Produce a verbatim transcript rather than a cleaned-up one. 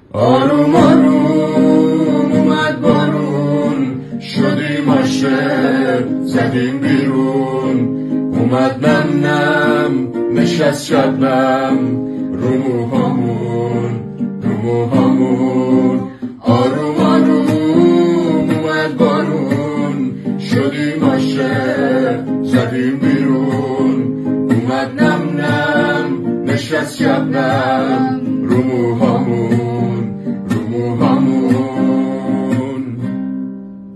آروم آروم اومد بارون، شدیم عاشق زدیم بیرون. اومد نم نم نشست شبنم رو موهامون رو موهامون. آروم آروم اومد بارون، شدیم عاشق زدیم بیرون. اومد نم نم نشست شبنم